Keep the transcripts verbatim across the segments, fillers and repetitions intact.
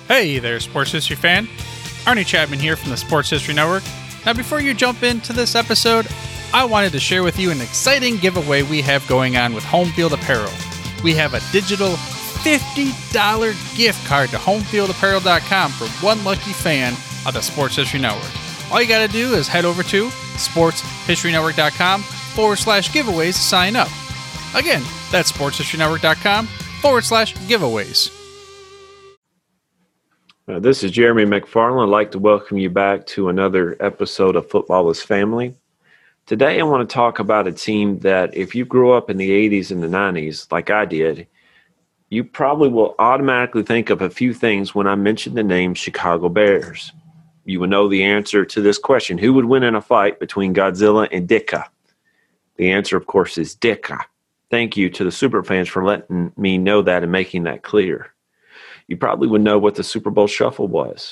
Hey there, Sports History fan. Arnie Chapman here from the Sports History Network. Now, before you jump into this episode, I wanted to share with you an exciting giveaway we have going on with Home Field Apparel. We have a digital fifty dollars gift card to home field apparel dot com for one lucky fan of the Sports History Network. All you got to do is head over to sports history network dot com forward slash giveaways to sign up. Again, that's sports history network dot com forward slash giveaways. Uh, this is Jeremy McFarland. I'd like to welcome you back to another episode of Football is Family. Today I want to talk about a team that if you grew up in the eighties and the nineties, like I did, you probably will automatically think of a few things when I mention the name Chicago Bears. You will know the answer to this question: who would win in a fight between Godzilla and Ditka? The answer, of course, is Ditka. Thank you to the Superfans for letting me know that and making that clear. You probably would know what the Super Bowl Shuffle was.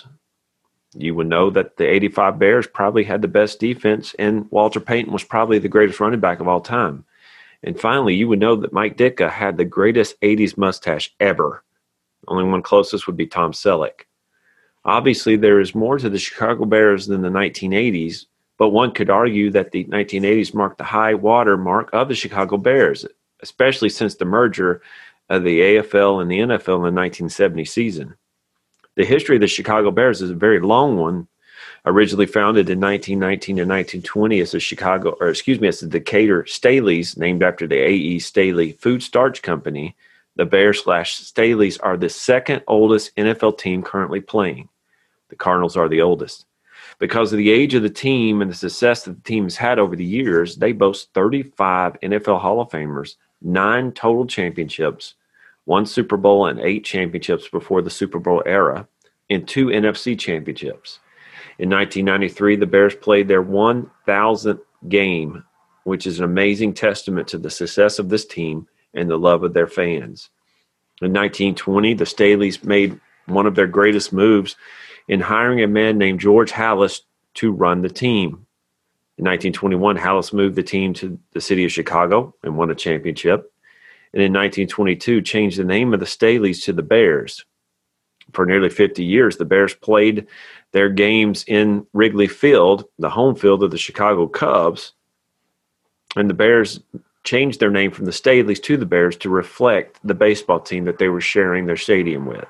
You would know that the eighty-five Bears probably had the best defense, and Walter Payton was probably the greatest running back of all time. And finally, you would know that Mike Ditka had the greatest eighties mustache ever. The only one closest would be Tom Selleck. Obviously, there is more to the Chicago Bears than the nineteen eighties, but one could argue that the nineteen eighties marked the high water mark of the Chicago Bears, especially since the merger of the A F L and the N F L in the nineteen seventy season. The history of the Chicago Bears is a very long one. Originally founded in nineteen nineteen to nineteen twenty as the Chicago, or excuse me, as the Decatur Staleys, named after the A E Staley Food Starch Company, the Bears slash Staleys are the second oldest N F L team currently playing. The Cardinals are the oldest. Because of the age of the team and the success that the team has had over the years, they boast thirty-five N F L Hall of Famers, nine total championships, one Super Bowl and eight championships before the Super Bowl era, and two N F C championships. In nineteen ninety-three, the Bears played their one thousandth game, which is an amazing testament to the success of this team and the love of their fans. In nineteen twenty, the Staleys made one of their greatest moves in hiring a man named George Halas to run the team. In nineteen twenty-one, Halas moved the team to the city of Chicago and won a championship. And in nineteen twenty-two, changed the name of the Staleys to the Bears. For nearly fifty years, the Bears played their games in Wrigley Field, the home field of the Chicago Cubs. And the Bears changed their name from the Staleys to the Bears to reflect the baseball team that they were sharing their stadium with.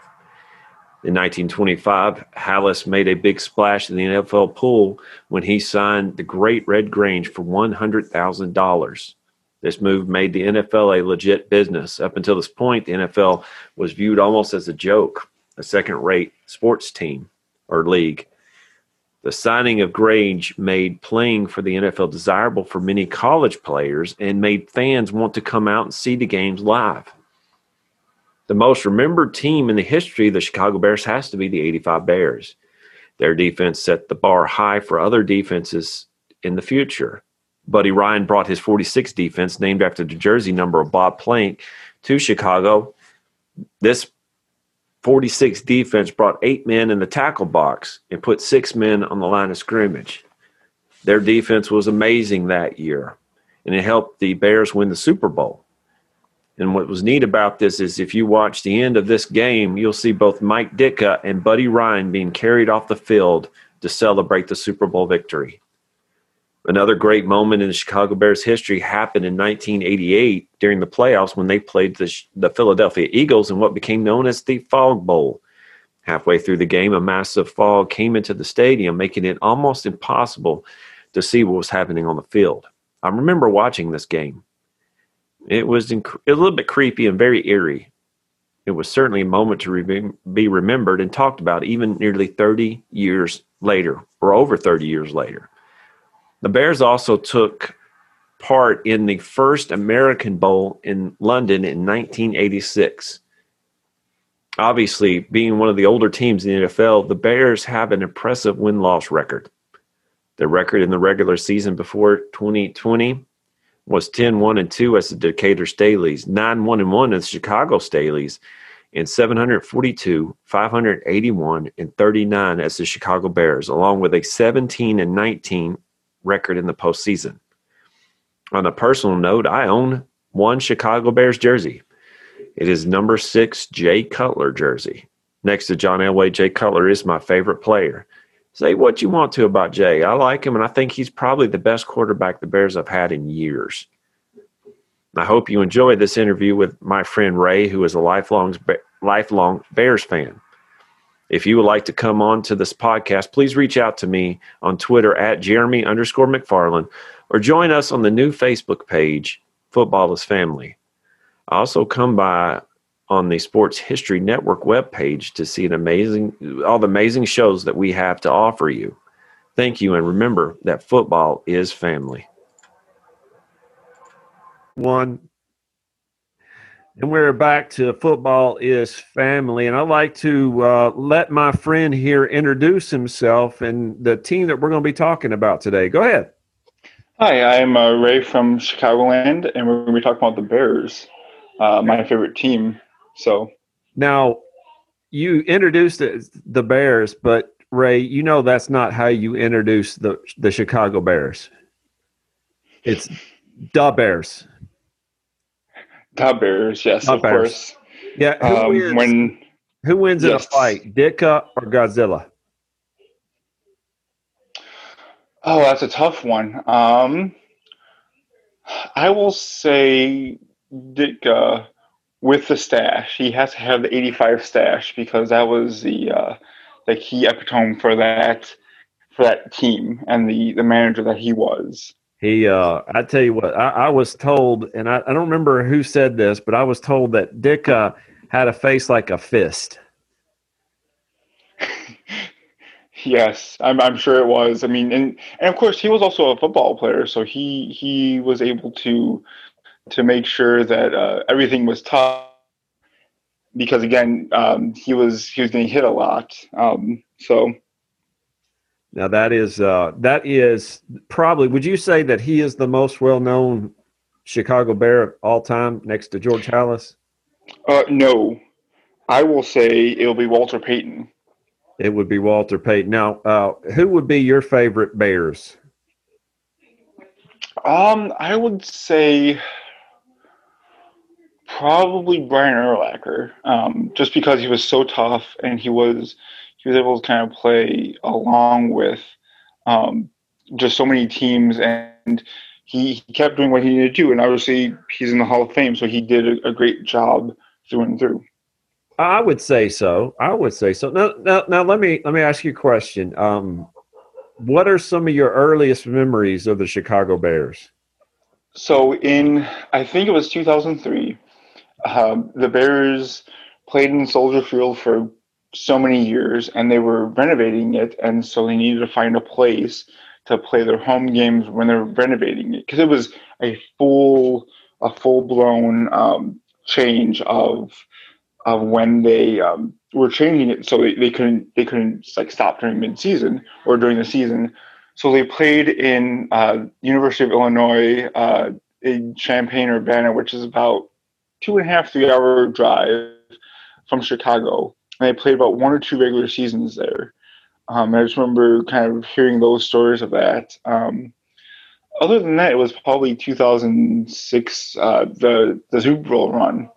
In nineteen twenty-five, Halas made a big splash in the N F L pool when he signed the Great Red Grange for one hundred thousand dollars. This move made the N F L a legit business. Up until this point, the N F L was viewed almost as a joke, a second-rate sports team or league. The signing of Grange made playing for the N F L desirable for many college players and made fans want to come out and see the games live. The most remembered team in the history of the Chicago Bears has to be the eighty-five Bears. Their defense set the bar high for other defenses in the future. Buddy Ryan brought his forty-six defense, named after the jersey number of Bob Plank, to Chicago. This forty-six defense brought eight men in the tackle box and put six men on the line of scrimmage. Their defense was amazing that year, and it helped the Bears win the Super Bowl. And what was neat about this is if you watch the end of this game, you'll see both Mike Ditka and Buddy Ryan being carried off the field to celebrate the Super Bowl victory. Another great moment in the Chicago Bears history happened in nineteen eighty-eight during the playoffs when they played the, the Philadelphia Eagles in what became known as the Fog Bowl. Halfway through the game, a massive fog came into the stadium, making it almost impossible to see what was happening on the field. I remember watching this game. It was inc- a little bit creepy and very eerie. It was certainly a moment to re- be remembered and talked about even nearly thirty years later, or over thirty years later. The Bears also took part in the first American Bowl in London in nineteen eighty-six. Obviously, being one of the older teams in the N F L, the Bears have an impressive win-loss record. Their record in the regular season before twenty twenty was ten one and two as the Decatur Staleys, nine one and one as the Chicago Staleys, and seven forty-two, five eighty-one, and thirty-nine as the Chicago Bears, along with a seventeen and nineteen record in the postseason. On a personal note, I own one Chicago Bears jersey. It is number six Jay Cutler jersey. Next to John Elway, Jay Cutler is my favorite player. Say what you want to about Jay. I like him, and I think he's probably the best quarterback the Bears have had in years. I hope you enjoyed this interview with my friend Ray, who is a lifelong, lifelong Bears fan. If you would like to come on to this podcast, please reach out to me on Twitter at Jeremy underscore McFarland, or join us on the new Facebook page, Football is Family. Also come by on the Sports History Network webpage to see an amazing, all the amazing shows that we have to offer you. Thank you, and remember that football is family. One. And we're back to Football is Family, and I'd like to uh, let my friend here introduce himself and the team that we're going to be talking about today. Go ahead. Hi, I'm uh, Ray from Chicagoland, and we're going to be talking about the Bears, uh, my favorite team. So now, you introduced the, the Bears, but Ray, you know that's not how you introduce the the Chicago Bears. It's the Bears. The Bears, yes, the of Bears. course. Yeah, who um, wins? When who wins yes. in a fight, Ditka or Godzilla? Oh, that's a tough one. Um, I will say Ditka. With the stash, he has to have the eighty-five stash because that was the uh, the key epitome for that for that team and the, the manager that he was. He, uh, I tell you what, I, I was told, and I, I don't remember who said this, but I was told that Dick uh, had a face like a fist. Yes, I'm I'm sure it was. I mean, and and of course he was also a football player, so he he was able to. to make sure that uh, everything was tough because again um, he was he was getting hit a lot um, so now that is uh, that is probably, would you say that he is the most well-known Chicago Bear of all time next to George Halas? Uh, no, I will say it'll be Walter Payton. It would be Walter Payton. Now, uh, who would be your favorite Bears? Um, I would say probably Brian Urlacher, um, just because he was so tough and he was he was able to kind of play along with um, just so many teams, and he, he kept doing what he needed to do. And obviously, he's in the Hall of Fame, so he did a, a great job through and through. I would say so. I would say so. Now, now, now let me let me ask you a question. Um, what are some of your earliest memories of the Chicago Bears? So, in I think it was two thousand three. Um, the Bears played in Soldier Field for so many years, and they were renovating it, and so they needed to find a place to play their home games when they're renovating it, because it was a full, a full-blown um, change of of when they um, were changing it, so they, they couldn't they couldn't like stop during mid-season or during the season. So they played in uh, University of Illinois uh, in Champaign-Urbana, which is about two and a half, three hour drive from Chicago. And they played about one or two regular seasons there. Um, I just remember kind of hearing those stories of that. Um, other than that, it was probably two thousand six, uh, the, the Super Bowl run.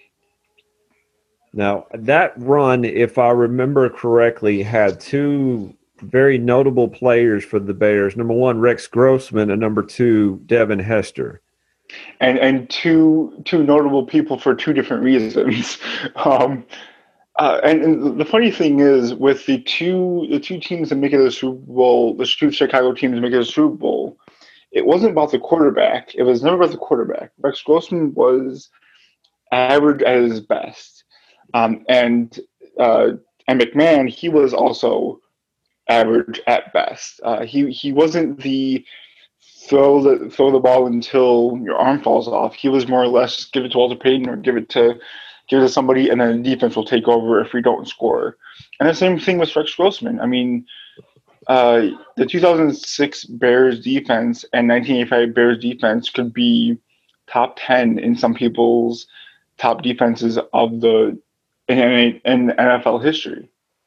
Now, that run, if I remember correctly, had two very notable players for the Bears. Number one, Rex Grossman, and number two, Devin Hester. And and two two notable people for two different reasons. um, uh, and, and the funny thing is, with the two the two teams that make it to the Super Bowl, the two Chicago teams that make it to the Super Bowl, it wasn't about the quarterback. It was never about the quarterback. Rex Grossman was average at his best, um, and uh, and McMahon, he was also average at best. Uh, he he wasn't the throw the throw the ball until your arm falls off. He was more or less give it to Walter Payton or give it to give it to somebody, and then the defense will take over if we don't score. And the same thing with Rex Grossman. I mean, uh, the two thousand six Bears defense and nineteen eighty-five Bears defense could be top ten in some people's top defenses of the in, in N F L history.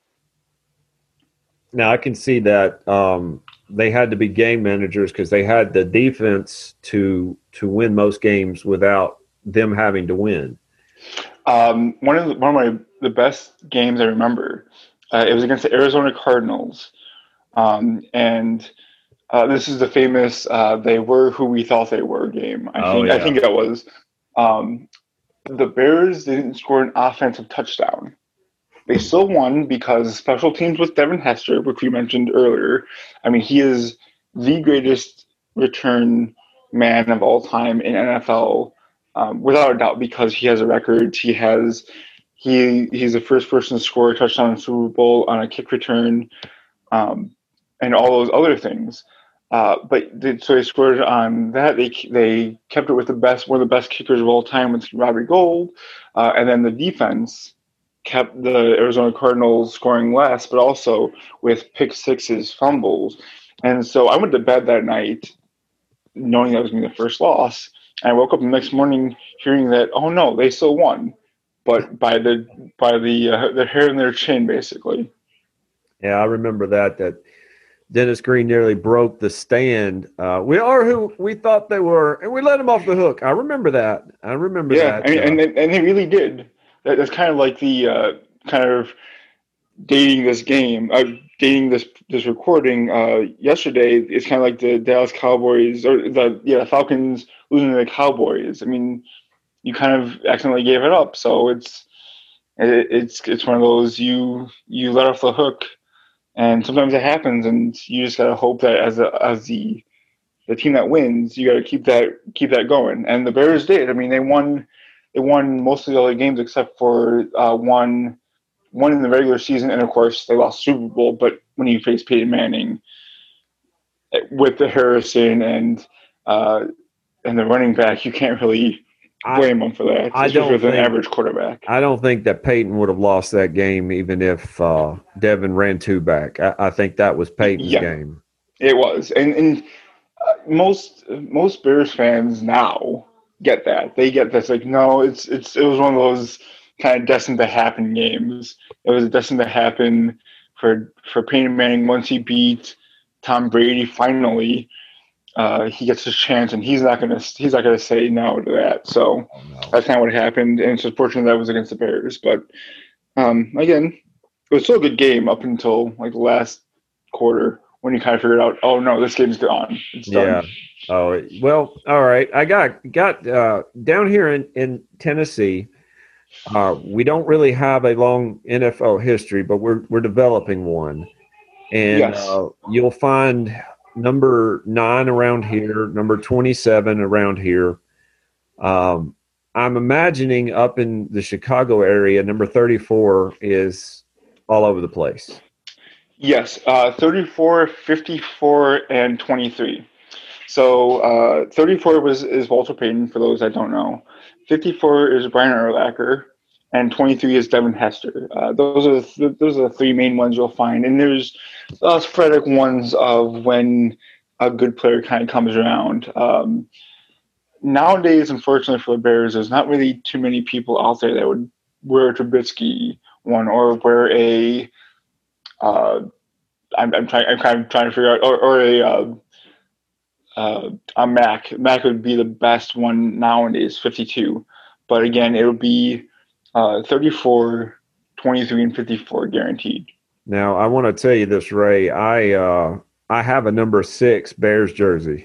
Now I can see that. Um, they had to be game managers because they had the defense to to win most games without them having to win. Um, one of the, one of my the best games I remember. Uh, it was against the Arizona Cardinals, um, and uh, this is the famous uh, "they were who we thought they were" game. I Oh think I yeah. think that was. Um, the Bears didn't score an offensive touchdown. They still won because special teams with Devin Hester, which we mentioned earlier. I mean, he is the greatest return man of all time in N F L, um, without a doubt, because he has a record. He has he he's the first person to score a touchdown in the Super Bowl on a kick return, um, and all those other things. Uh, but they, so they scored on that. They they kept it with the best, one of the best kickers of all time, with Robbie Gould, uh, and then the defense kept the Arizona Cardinals scoring less, but also with pick sixes, fumbles. And so I went to bed that night knowing that was going to be the first loss. And I woke up the next morning hearing that, oh no, they still won, but by the by the uh, the hair in their chin, basically. Yeah, I remember that. That Dennis Green nearly broke the stand. Uh, we are who we thought they were, and we let them off the hook. I remember that. I remember Yeah, that. and Uh, and, they, and they really did. That, that's kind of like the uh, kind of dating this game, uh, dating this this recording. Uh, yesterday, it's kind of like the Dallas Cowboys or the yeah Falcons losing to the Cowboys. I mean, you kind of accidentally gave it up, so it's it, it's it's one of those you you let off the hook, and sometimes it happens, and you just gotta hope that as a, as the the team that wins, you gotta keep that keep that going. And the Bears did. I mean, they won they won most of the other games except for uh, one one in the regular season, and of course they lost Super Bowl. But when you face Peyton Manning with the Harrison and uh, and the running back, you can't really blame I, them for that, I especially don't with an think average quarterback. I don't think that Peyton would have lost that game even if uh, Devin ran two back. I, I think that was Peyton's Yeah, game. it was, and and uh, most most Bears fans now get that. They get this like, no, it's it's it was one of those kind of destined to happen games. It was destined to happen for for Peyton Manning once he beat Tom Brady finally. Uh, he gets his chance, and he's not gonna he's not gonna say no to that. So Oh, no. that's kind of what happened, and it's unfortunate that was against the Bears. But um, again, it was still a good game up until like the last quarter when you kind of figured out, oh no, this game's gone. It's Yeah. done. Oh, well, all right. I got got uh, down here in, in Tennessee. Uh, we don't really have a long N F L history, but we're we're developing one. And Yes. uh, you'll find number nine around here, number twenty-seven around here. Um, I'm imagining up in the Chicago area, number thirty-four is all over the place. Yes. Uh, thirty-four, fifty-four, and twenty-three. So uh, thirty-four was is Walter Payton, for those that don't know. fifty-four is Brian Urlacher, and twenty-three is Devin Hester. Uh, those are the th- those are the three main ones you'll find, and there's uh, sporadic ones of when a good player kind of comes around. Um, nowadays, unfortunately for the Bears, there's not really too many people out there that would wear a Trubisky one or wear a. Uh, I'm, I'm trying. I'm kind of trying to figure out, or, or a. Uh, uh, a Mac. Mac would be the best one nowadays, fifty-two. But again, it would be uh, thirty-four, twenty-three, and fifty-four guaranteed. Now, I want to tell you this, Ray. I uh, I have a number six Bears jersey.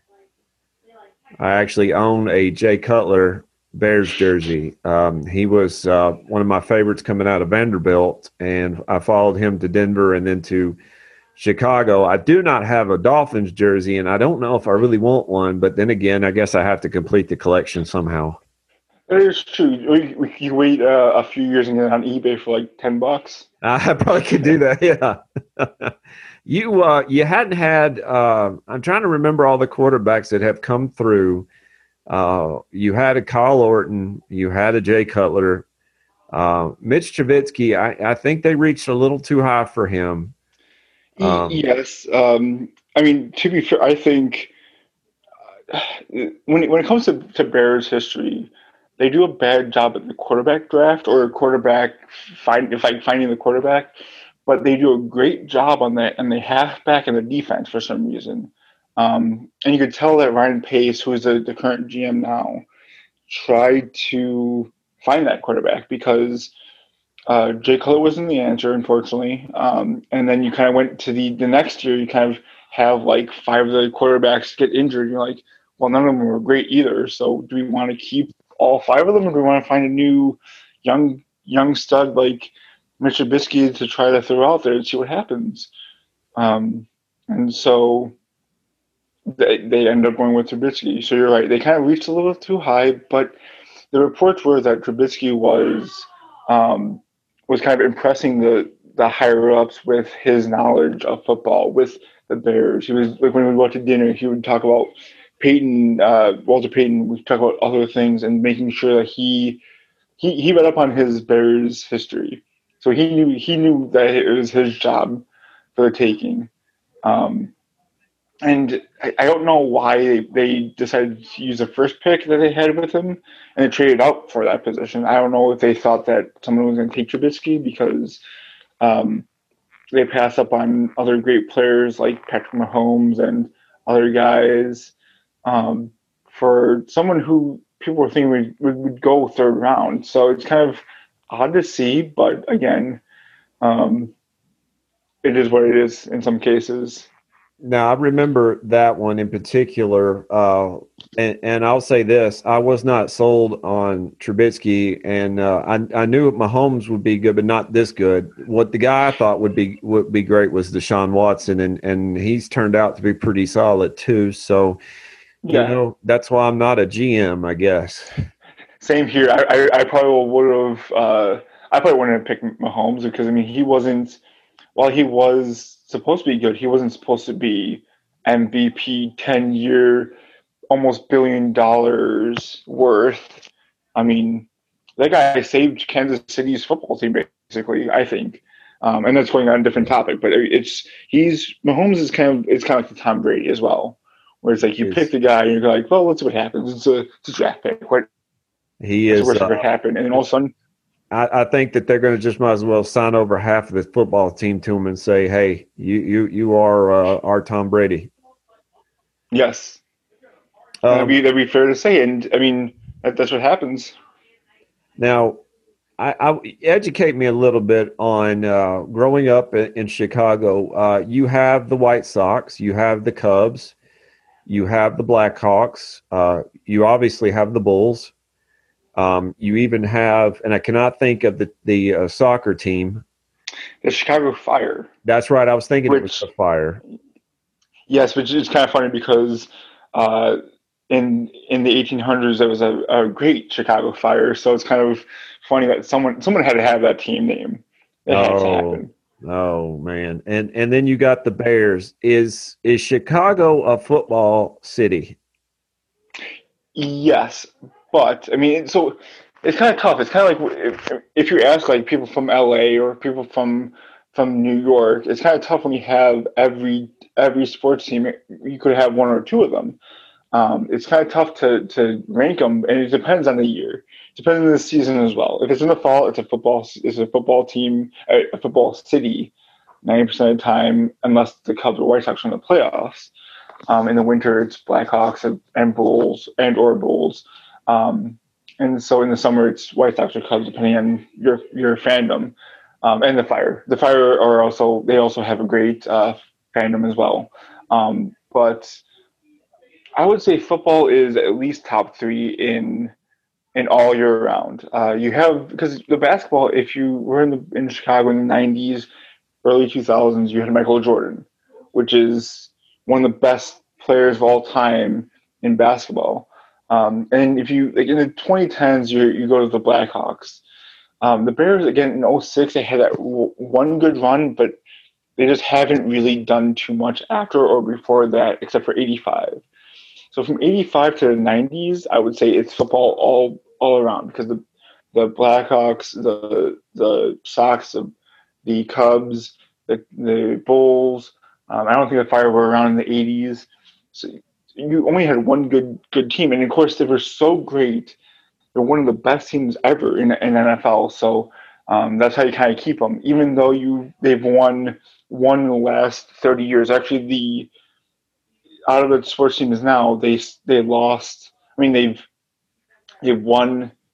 I actually own a Jay Cutler Bears jersey. Um, he was uh, one of my favorites coming out of Vanderbilt, and I followed him to Denver and then to Chicago. I do not have a Dolphins jersey, and I don't know if I really want one, but then again, I guess I have to complete the collection somehow. That is true. You, you wait uh, a few years and get it on eBay for like ten bucks. I probably could do that, yeah. you uh, you hadn't had uh, – I'm trying to remember all the quarterbacks that have come through. Uh, you had a Kyle Orton. You had a Jay Cutler. Uh, Mitch Trubisky, I, I think they reached a little too high for him. Um, yes. Um, I mean, to be fair, I think uh, when it, when it comes to, to Bears history, they do a bad job at the quarterback draft or quarterback find if like finding the quarterback, but they do a great job on that and the halfback and the defense for some reason. Um, and you could tell that Ryan Pace, who is the, the current G M now, tried to find that quarterback because uh, Jay Cutler wasn't the answer, unfortunately. Um, and then you kind of went to the, the next year, you kind of have like five of the quarterbacks get injured. You're like, well, none of them were great either. So do we want to keep all five of them, or do we want to find a new young young stud like Mitch Trubisky to try to throw out there and see what happens? Um, and so they, they end up going with Trubisky. So you're right. They kind of reached a little too high, but the reports were that Trubisky was um, was kind of impressing the, the higher ups with his knowledge of football, with the Bears. He was like when we would go out to dinner, he would talk about Peyton, uh, Walter Payton. We talk about other things and making sure that he he he read up on his Bears history, so he knew he knew that it was his job for the taking. Um, and I, I don't know why they, they decided to use the first pick that they had with him and they traded up for that position. I don't know if they thought that someone was going to take Trubisky because um, they passed up on other great players like Patrick Mahomes and other guys um, for someone who people were thinking would, would, would go third round. So it's kind of odd to see, but again, um, it is what it is in some cases. Now, I remember that one in particular, uh, and, and I'll say this. I was not sold on Trubisky, and uh, I, I knew Mahomes would be good, but not this good. What the guy I thought would be would be great was Deshaun Watson, and, and he's turned out to be pretty solid too. So, yeah. you know, that's why I'm not a G M, I guess. Same here. I, I, I probably would have uh, – I probably wouldn't have picked Mahomes because, I mean, he wasn't – while he was – supposed to be good. He wasn't supposed to be M V P, ten-year, almost billion dollars worth. I mean, that guy saved Kansas City's football team, basically, I think. Um, and that's going on a different topic, but it's he's Mahomes is kind of it's kind of like the Tom Brady as well, where it's like you pick the guy and you're like, well, let's see what happens. It's a, it's a draft pick. What he is what's uh, going to happen? And then all of a sudden. I, I think that they're going to just might as well sign over half of the football team to him and say, "Hey, you you you are uh, our Tom Brady." Yes, um, that'd be that'd be fair to say, and I mean that, that's what happens. Now, I, I educate me a little bit on uh, growing up in, in Chicago. Uh, you have the White Sox, you have the Cubs, you have the Blackhawks, uh, you obviously have the Bulls. Um, you even have, and I cannot think of the the uh, soccer team. The Chicago Fire. That's right. I was thinking which, it was the Fire. Yes, which is kind of funny because uh, in in the eighteen hundreds there was a, a great Chicago Fire. So it's kind of funny that someone someone had to have that team name. It oh, had to happen. Oh man, and and then you got the Bears. Is is Chicago a football city? Yes. But I mean, so it's kind of tough. It's kind of like if, if you ask like people from L A or people from from New York, it's kind of tough when you have every every sports team. You could have one or two of them. Um, it's kind of tough to to rank them, and it depends on the year. It depends on the season as well. If it's in the fall, it's a football. It's a football team, a football city, ninety percent of the time, unless the Cubs or White Sox are in the playoffs. Um, in the winter, it's Blackhawks and, and Bulls and or Bulls. Um, and so in the summer, it's White Sox or Cubs, depending on your your fandom. Um, and the Fire. The Fire are also they also have a great uh, fandom as well. Um, but I would say football is at least top three in in all year round. Uh, you have because the basketball. If you were in the in Chicago in the nineties, early two thousands, you had Michael Jordan, which is one of the best players of all time in basketball. Um, and if you like in the twenty tens, you you go to the Blackhawks. Um, the Bears again in oh six, they had that w- one good run, but they just haven't really done too much after or before that, except for eighty-five. So from eighty-five to the nineties, I would say it's football all all around because the the Blackhawks, the the Sox, the, the Cubs, the the Bulls. Um, I don't think the Fire were around in the eighties. So you only had one good good team, and of course they were so great. They're one of the best teams ever in in N F L. So um, that's how you kind of keep them, even though you they've won one in the last thirty years. Actually, the out of the sports teams now, they they lost. I mean, they've they've won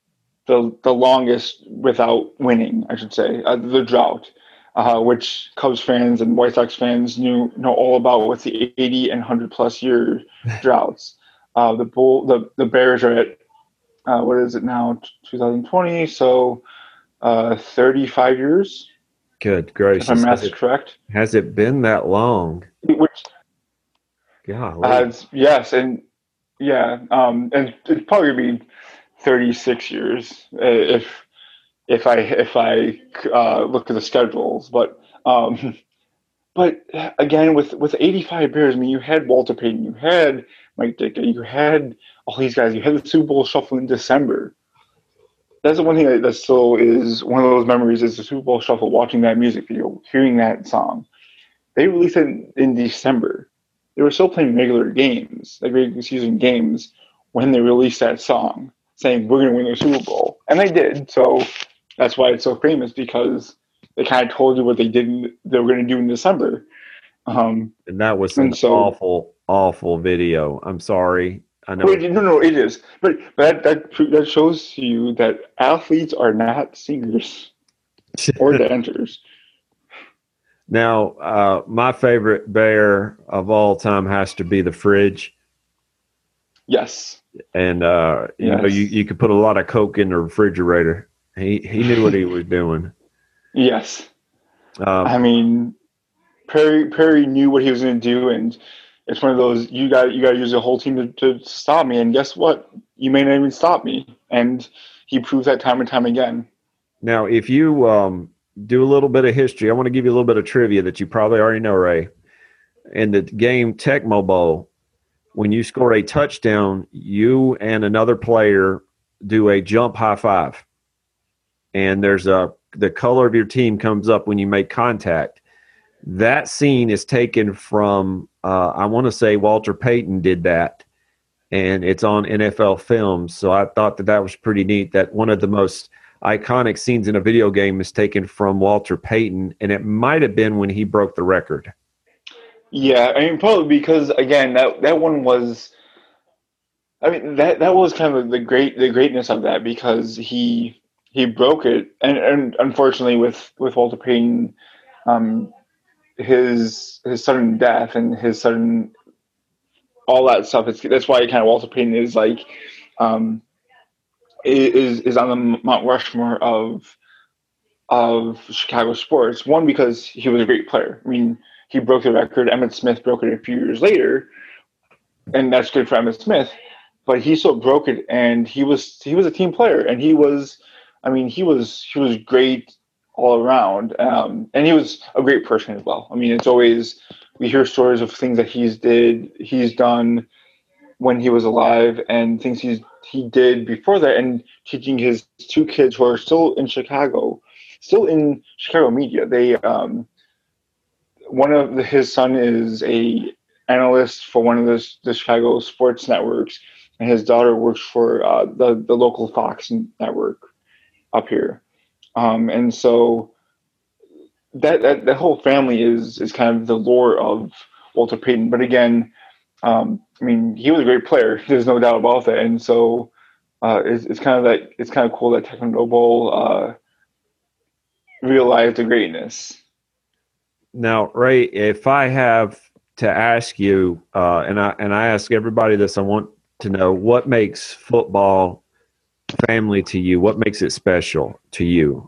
the the longest without winning, I should say, uh, the drought, uh, which Cubs fans and White Sox fans knew know all about with the eighty and one hundred plus year droughts. Uh, the bull the the Bears are at uh, what is it now, twenty twenty? So uh, thirty-five years. Good gracious! If my Has math is it, correct. has it been that long? Which Yeah. uh, yes, and yeah, um, and it'd probably be thirty-six years uh, if if I if I uh, look at the schedules. But um, but again, with with eighty-five Bears, I mean, you had Walter Payton, you had Mike Ditka, you had all these guys, you had the Super Bowl shuffle in December. That's the one thing that, that still is one of those memories is the Super Bowl shuffle, watching that music video, hearing that song. They released it in, in December. They were still playing regular games, like regular season games, when they released that song, saying we're going to win the Super Bowl, and they did. So that's why it's so famous, because they kind of told you what they did they were going to do in December. Um, and that was an so, awful, awful video. I'm sorry. I know. Wait, no, no, it is, but but that that that shows to you that athletes are not singers or dancers. Now, uh, my favorite Bear of all time has to be the Fridge. Yes. And uh, you yes. know, you, you could put a lot of Coke in the refrigerator. He he knew what he was doing. Yes. Um, I mean, Perry Perry knew what he was going to do, and it's one of those you got you got to use the whole team to, to stop me. And guess what? You may not even stop me. And he proved that time and time again. Now, if you um, do a little bit of history, I want to give you a little bit of trivia that you probably already know, Ray. In the game Tecmo Bowl, when you score a touchdown, you and another player do a jump high five. And there's a the color of your team comes up when you make contact. That scene is taken from, uh, I want to say Walter Payton did that, and it's on N F L Films. So I thought that that was pretty neat, that one of the most iconic scenes in a video game is taken from Walter Payton, and it might have been when he broke the record. Yeah, I mean, probably because, again, that, that one was, I mean, that, that was kind of the great the greatness of that, because he he broke it, and, and unfortunately with, with Walter Payton, um, his his sudden death and his sudden all that stuff. It's, that's why kind of Walter Payton is like um, is is on the Mount Rushmore of of Chicago sports. One, because he was a great player. I mean, he broke the record. Emmitt Smith broke it a few years later, and that's good for Emmitt Smith. But he still broke it, and he was he was a team player, and he was, I mean, he was he was great all around, um, and he was a great person as well. I mean, it's always, we hear stories of things that he's did, he's done when he was alive, and things he's he did before that, and teaching his two kids who are still in Chicago, still in Chicago media. They um, one of the, his son is a analyst for one of the, the Chicago sports networks, and his daughter works for uh, the the local Fox network up here. Um, and so that, that that whole family is is kind of the lore of Walter Payton. But again, um, I mean, he was a great player. There's no doubt about that. And so uh, it's it's kind of that it's kind of cool that Tecmo Bowl uh, realized the greatness. Now, Ray, if I have to ask you, uh, and I and I ask everybody this, I want to know what makes football family to you. What makes it special to you?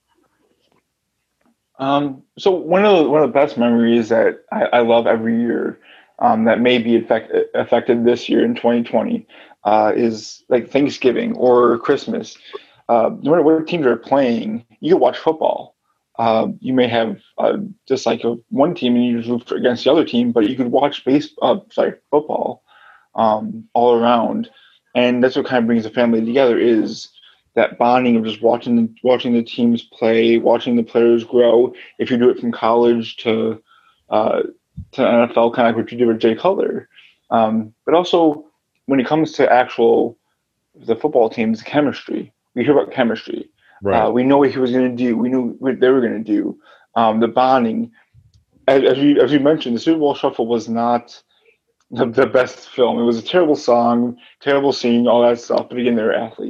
Um, so one of the, one of the best memories that I, I love every year, um, that may be affect, affected this year in twenty twenty, uh, is like Thanksgiving or Christmas. Uh, no matter what teams are playing, you can watch football. Uh, you may have uh, just like a, one team and you root against the other team, but you could watch base, uh, sorry, football um, all around. And that's what kind of brings the family together, is that bonding of just watching watching the teams play, watching the players grow. If you do it from college to uh, to N F L, kind of like what you did with Jay Cutler. Um, but also when it comes to actual the football teams, chemistry. We hear about chemistry. Right. Uh, we know what he was going to do. We knew what they were going to do. Um, the bonding, as, as you as you mentioned, the Super Bowl Shuffle was not the, the best film. It was a terrible song, terrible scene, all that stuff. But again, they were athletes.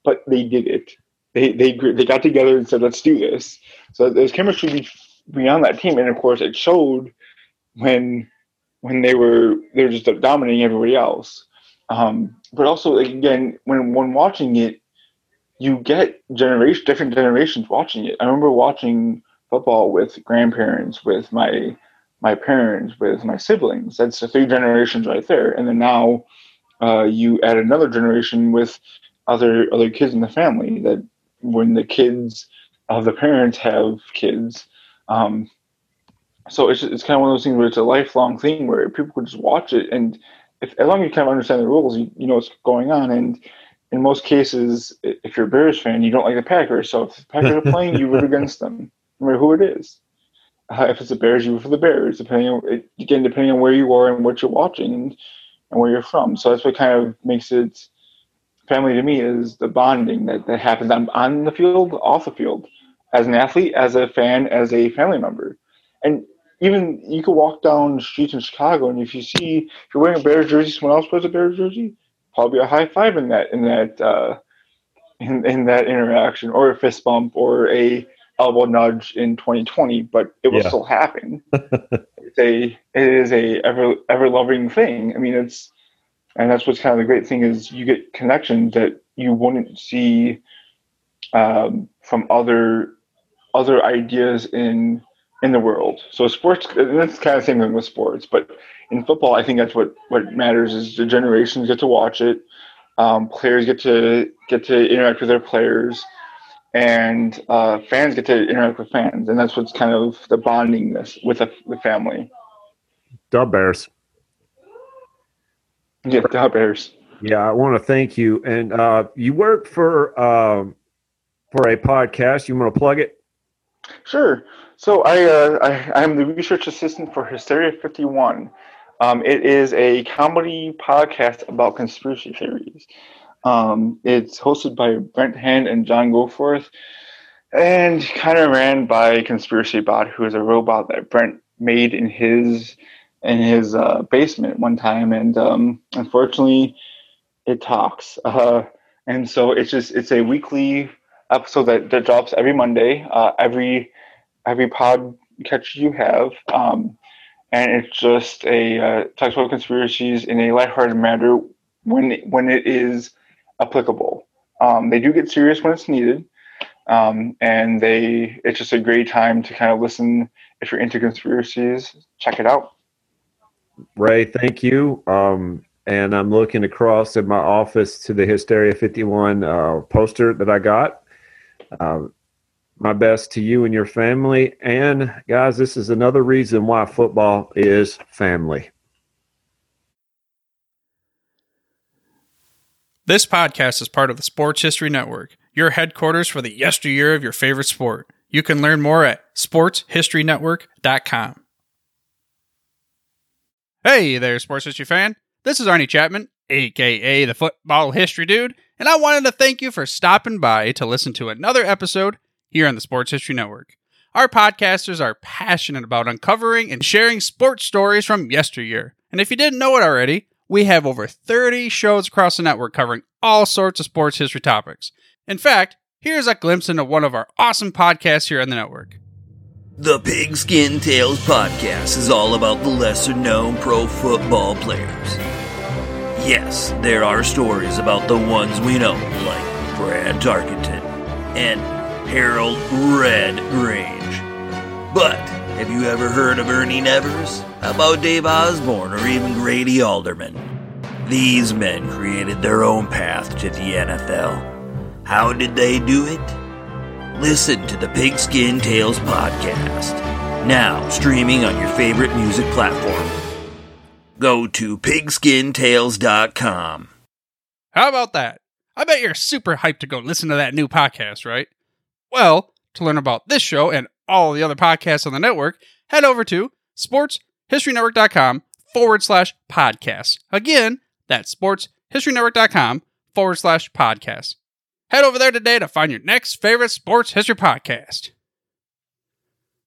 but they did it. They they they got together and said, let's do this. So there's chemistry beyond that team, and of course it showed when when they were they were just dominating everybody else. Um, but also, like, again, when when watching it, you get generation different generations watching it. I remember watching football with grandparents, with my my parents, with my siblings. That's the three generations right there. And then now uh, you add another generation with other other kids in the family. That when the kids of the parents have kids. Um, so it's it's kind of one of those things where it's a lifelong thing where people could just watch it, and if as long as you kind of understand the rules, you, you know what's going on. And in most cases, if you're a Bears fan, you don't like the Packers. So if the Packers are playing, you root against them, no matter who it is. Uh, if it's the Bears, you root for the Bears, depending on, again, depending on where you are and what you're watching and, and where you're from. So that's what kind of makes it family to me, is the bonding that, that happens on, on the field, off the field, as an athlete, as a fan, as a family member. And even you could walk down the streets in Chicago, and if you see, if you're wearing a Bears jersey, someone else wears a Bears jersey, probably a high five in that in that uh, in in that interaction, or a fist bump, or a elbow nudge in twenty twenty. But it will yeah. still happen. It's a it is a ever ever loving thing. I mean, it's and that's what's kind of the great thing, is you get connections that you wouldn't see um, from other other ideas in in the world. So sports, and that's kind of the same thing with sports, but in football, I think that's what, what matters, is the generations get to watch it. Um, players get to get to interact with their players, and uh, fans get to interact with fans. And that's what's kind of the bondingness with the, the family. The Bears. Yeah, the Bears. Yeah, I want to thank you. And uh, you work for, um, for a podcast. You want to plug it? Sure. So I, uh, I I'm the research assistant for Hysteria fifty-one. Um, it is a comedy podcast about conspiracy theories. Um, it's hosted by Brent Hand and John Goforth, and kind of ran by Conspiracy Bot, who is a robot that Brent made in his in his uh, basement one time, and um, unfortunately, it talks. Uh, and so it's just it's a weekly episode that, that drops every Monday. Uh, every every podcast you have, um, and it's just a uh, talks about conspiracies in a lighthearted manner when when it is applicable. Um, they do get serious when it's needed, um, and they it's just a great time to kind of listen. If you're into conspiracies, check it out. Ray, thank you. Um, and I'm looking across at my office to the Hysteria fifty-one uh, poster that I got. Uh, My best to you and your family. And guys, this is another reason why football is family. This podcast is part of the Sports History Network, your headquarters for the yesteryear of your favorite sport. You can learn more at sports history network dot com. Hey there, Sports History fan. This is Arnie Chapman, aka the Football History Dude, and I wanted to thank you for stopping by to listen to another episode here on the Sports History Network. Our podcasters are passionate about uncovering and sharing sports stories from yesteryear. And if you didn't know it already, we have over thirty shows across the network covering all sorts of sports history topics. In fact, here's a glimpse into one of our awesome podcasts here on the network. The Pigskin Tales podcast is all about the lesser-known pro football players. Yes, there are stories about the ones we know, like Brad Tarkenton and Harold Red Grange. But have you ever heard of Ernie Nevers? How about Dave Osborne or even Grady Alderman? These men created their own path to the N F L. How did they do it? Listen to the Pigskin Tales podcast, now streaming on your favorite music platform. Go to pigskin tales dot com. How about that? I bet you're super hyped to go listen to that new podcast, right? Well, to learn about this show and all the other podcasts on the network, head over to sports history network dot com forward slash podcasts. Again, that's sports history network dot com forward slash podcasts. Head over there today to find your next favorite sports history podcast.